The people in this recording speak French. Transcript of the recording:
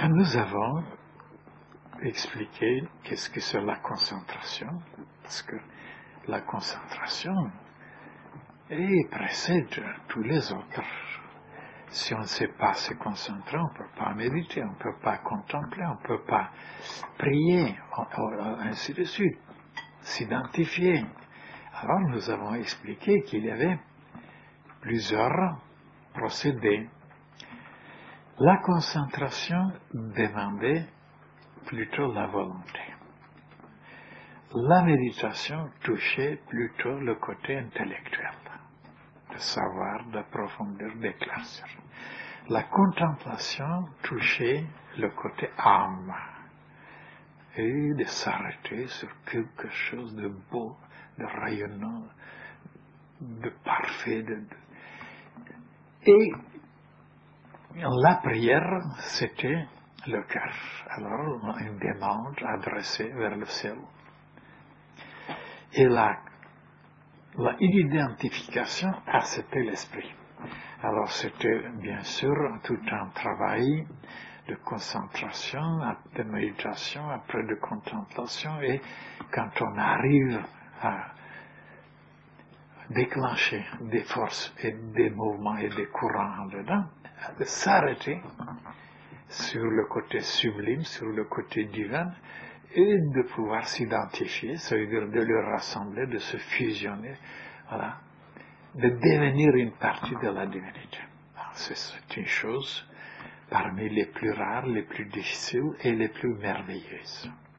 Nous avons expliqué qu'est-ce que c'est la concentration, parce que la concentration précède tous les autres. Si on ne sait pas se concentrer, on ne peut pas méditer, on ne peut pas contempler, on ne peut pas prier, ainsi de suite, s'identifier. Alors nous avons expliqué qu'il y avait plusieurs procédés. La concentration demandait plutôt la volonté. La méditation touchait plutôt le côté intellectuel, de savoir, d'approfondir, d'éclaircir. La contemplation touchait le côté âme et de s'arrêter sur quelque chose de beau, de rayonnant, de parfait. Et la prière, c'était le cœur. Alors, une demande adressée vers le ciel. Et la identification, c'était l'esprit. Alors, c'était bien sûr tout un travail de concentration, de méditation, après de contemplation, et quand on arrive à déclencher des forces et des mouvements et des courants dedans, de s'arrêter sur le côté sublime, sur le côté divin, et de pouvoir s'identifier, ça veut dire de le rassembler, de se fusionner, voilà, de devenir une partie de la divinité. C'est une chose parmi les plus rares, les plus difficiles et les plus merveilleuses.